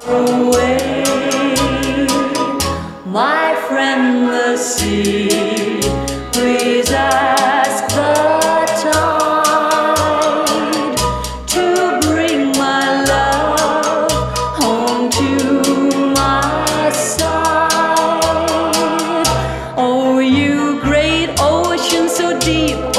away, my friend the sea. Please ask the tide to bring my love home to my side. Oh, you great ocean so deep,